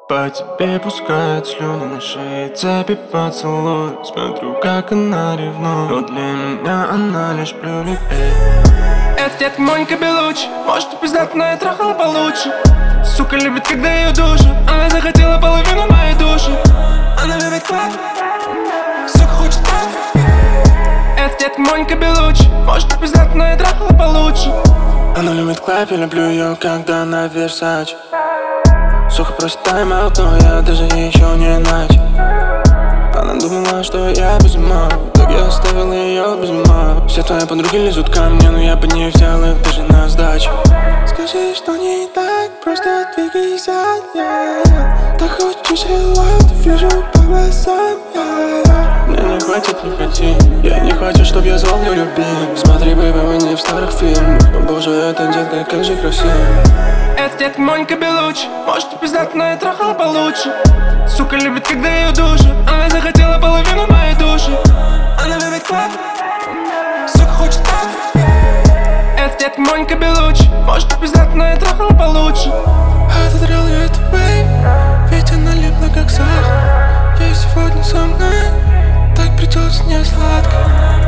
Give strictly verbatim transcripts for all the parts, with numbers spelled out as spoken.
По тебе пускает слюни на шее, цепи поцелуй. Смотрю, как она ревнует, но для меня она лишь блюдет. Это детка Моника Белуччи, может и пиздат, но я трахала получше. Сука любит, когда ее душат, она захотела половину моей души. Она любит клаб, сука хочет клаб. Это детка Моника Белуччи, может и пиздат, но я трахала получше. Она любит клаб, я люблю ее, когда она Версаче. Сука просит тайм-аут, но я даже еще не начал. Она думала, что я без ума, так я оставил ее без ума. Все твои подруги лезут ко мне, но я под ней взял их даже на сдачу. Скажи, что не так, просто двигайся, yeah, yeah. Так хочешь релакс, вижу по глазам, yeah, yeah. Мне не хватит никотин, я не хочу, чтоб я звал ее любим. Смотри, бэйби, мы не в старых фильмах, но боже, эта детка, как же красиво. Это детка Моника Белуччи, может и пиздат, но я трахала получше. Сука любит, когда ее душат, она захотела половину моей души. Она любит клаб, сука хочет клаб. Это детка Моника Белуччи, может и пиздат, но я трахала получше. Этот реал, я это бейб, ведь она липла как сахар. Ей сегодня со мной, так придется не сладко.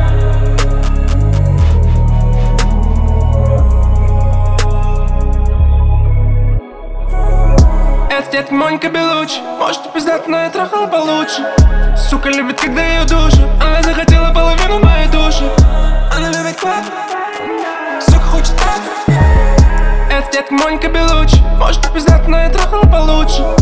Это детка Моника Белуччи, может и пиздат, но я трахала получше. Сука любит, когда ее душат, она захотела половину моей души. Она любит клаб, сука хочет клаб. Это детка Моника Белуччи, может и пиздат, но я трахала получше.